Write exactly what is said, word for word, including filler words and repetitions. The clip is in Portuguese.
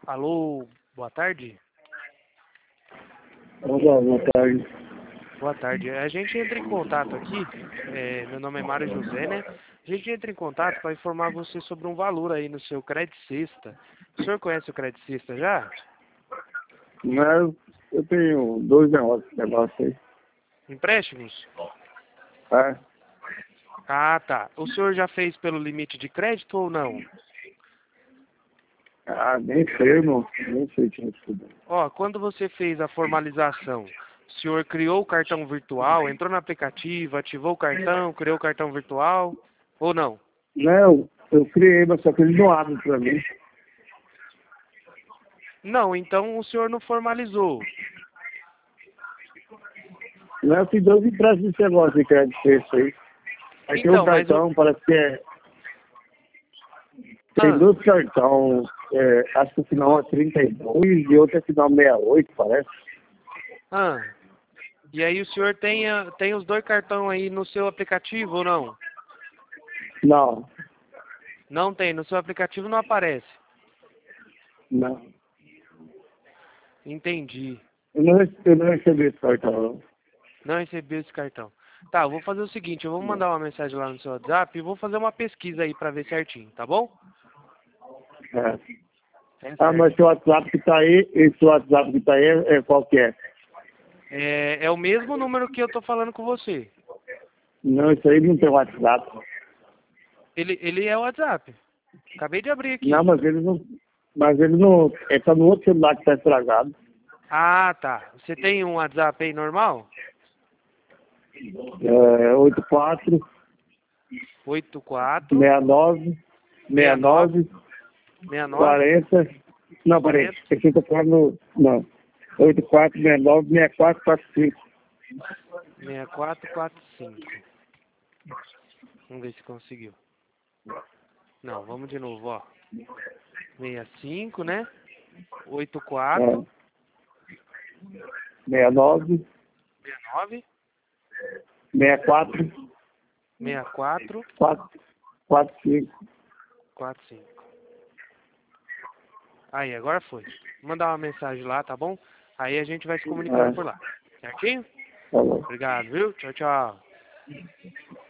Alô, boa tarde? Olá, boa tarde. Boa tarde. A gente entra em contato aqui, é, meu nome é Mário José, né? A gente entra em contato para informar você sobre um valor aí no seu Credit Sexta. O senhor conhece o Credit Sexta já? Mas eu tenho dois negócios, negócio aí. Empréstimos? Tá? Ah, tá. O senhor já fez pelo limite de crédito ou não? Ah, nem sei, irmão. Nem sei tinha tudo. Ó, quando você fez a formalização, o senhor criou o cartão virtual, entrou no aplicativo, ativou o cartão, criou o cartão virtual ou não? Não, eu criei, mas só que ele não abre pra mim. Não, então o senhor não formalizou. Não, eu fiz dois empréstimos desse negócio de crédito sexto aí. Aí tem um Então, mas o... cartão, parece que é... Tem Ah, dois cartões, é, acho que o final é trinta e dois e outro é final sessenta e oito, parece. ah. E aí o senhor tem, a- tem os dois cartões aí no seu aplicativo ou não? Não, Não tem, no seu aplicativo não aparece. não. Entendi. Eu não, rece- eu não recebi esse cartão, não. Não recebeu esse cartão. Tá, eu vou fazer o seguinte, eu vou mandar uma mensagem lá no seu WhatsApp e vou fazer uma pesquisa aí pra ver certinho, tá bom? É. É Ah, mas certo. seu WhatsApp que tá aí, esse WhatsApp que tá aí é, é qual que é? É, é o mesmo número que eu tô falando com você. Não, isso aí não tem WhatsApp. Ele, ele é o WhatsApp. Acabei de abrir Não, aqui. mas ele não. Mas ele não. É tá no outro celular que tá estragado. Ah, tá. Você tem um WhatsApp aí normal? É oito quatro oito quatro seis nove seis seis nove nove seis nove quarenta. Não, peraí. quarenta Esse eu tô falando. Não. oito quatro seis nove seis quatro quatro cinco. seis quatro quatro cinco. Vamos ver se conseguiu. Não, vamos de novo, ó. sessenta e cinco, né? oitenta e quatro, É. seis nove sessenta e nove, seis quatro sessenta e quatro, quatro quatro cinco. quarenta e cinco. Aí, agora foi. Vou mandar uma mensagem lá, tá bom? Aí a gente vai se comunicando É. por lá. Certinho? Tá bom. Obrigado, viu? Tchau, tchau.